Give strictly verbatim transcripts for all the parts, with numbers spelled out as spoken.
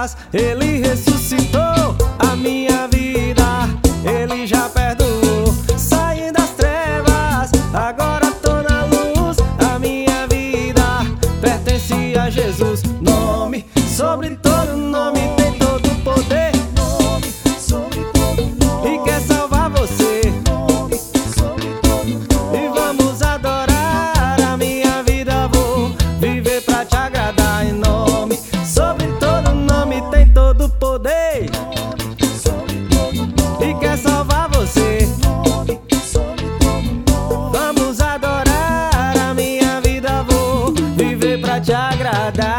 dias Ele ressuscitou a minha vida, Ele já perdoou. Saí das trevas, agora tô na luz. A minha vida pertence a Jesus. Nome sobre todo nome, tem todo o poder. Nome sobre todo nome, E quer salvar você. nome sobre todo nome. E vamos adorar, a minha vida vou viver pra te agradar. Em nome sobre todo nome, tem todo o poder. Nome sobre todo nome, E quer salvar você. nome sobre todo nome. Vamos adorar, a minha vida vou viver pra te agradar.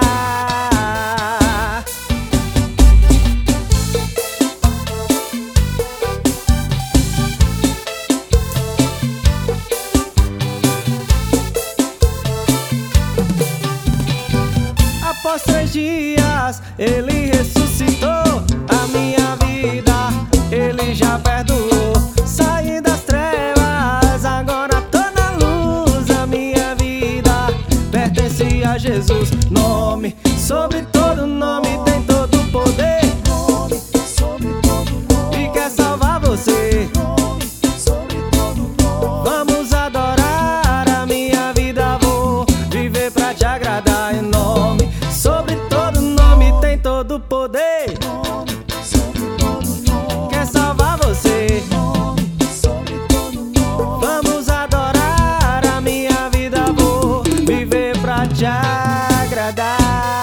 Após três dias, Ele ressuscitou a minha vida, Ele já perdoou. Saí das trevas, agora tô na luz. A minha vida pertence a Jesus. Nome sobre todo nome, tem todo o poder. Nome sobre todo nome, E quer salvar você. nome sobre todo nome. Vamos adorar, a minha vida vou viver pra te agradar. Em nome sobre todo nome, tem todo o poder. Nome sobre todo nome, Quer salvar você. nome sobre todo nome. Vamos adorar, a minha vida vou viver pra te agradar.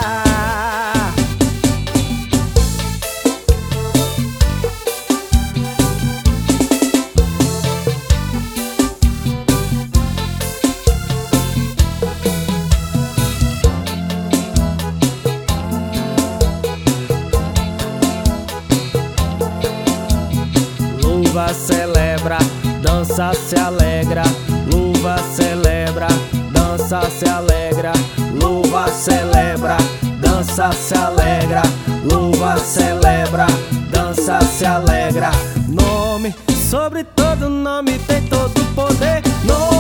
Louva, celebra, dança, se alegra. Louva, celebra, dança, se alegra. Louva, celebra, dança, se alegra. Louva, celebra, dança, se alegra. Nome sobre todo nome, tem todo o poder. Nome